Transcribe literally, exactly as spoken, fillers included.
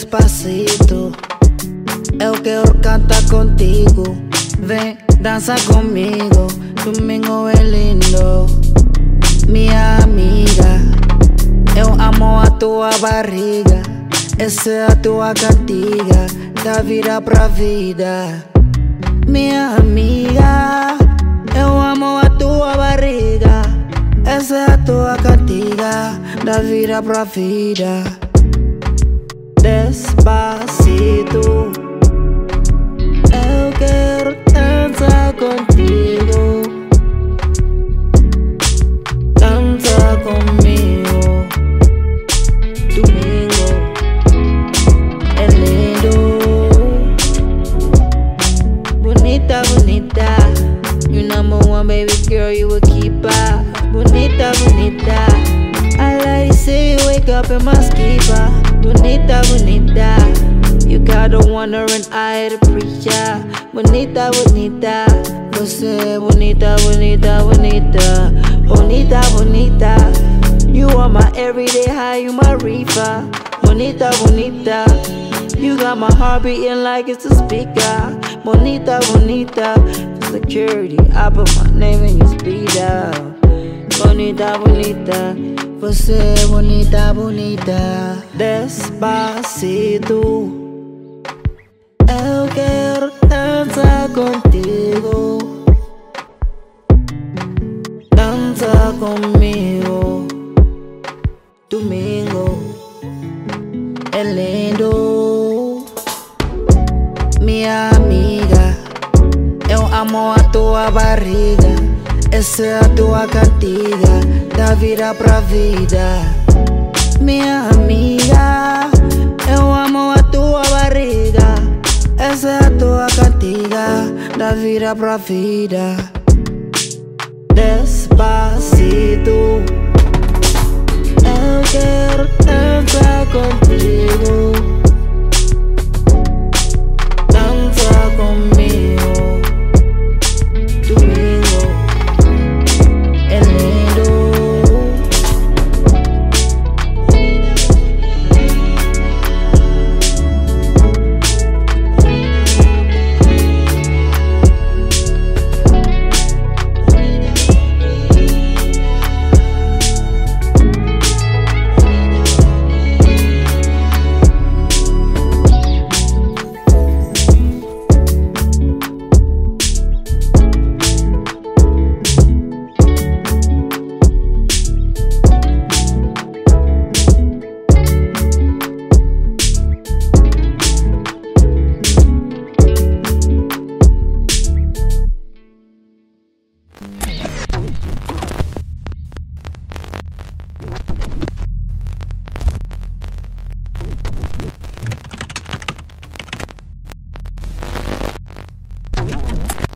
despacito. Eu quero cantar contigo. Vem, dança comigo. Domingo é lindo, minha amiga. Eu amo a tua barriga. Essa é a tua cantiga, da vida pra vida. Minha amiga, eu amo a tua barriga. Essa é a tua cantiga, da vida pra vida. Despacito, eu quero dançar contigo. Dança comigo. Domingo é lindo. Bonita, bonita. You number one, baby girl, you a keeper. Bonita, bonita. I like to see you wake up in my skipa. Bonita, bonita. You got the wonder and I the preacher. Bonita, bonita. Você bonita, bonita, bonita. Bonita, bonita. You are my everyday high, you my reefer. Bonita, bonita. You got my heart beating like it's a speaker. Bonita, bonita. For security, I put my name in your speeder. Bonita, bonita. Você bonita, bonita. Despacito, eu quero dançar contigo. Dança comigo. Domingo é lindo, minha amiga. Eu amo a tua barriga. Essa é a tua cantiga, da vida pra vida. Minha amiga, eu amo a tua barriga. Essa é a tua cantiga, da vida pra vida. Despacito, eu quero dançar contigo.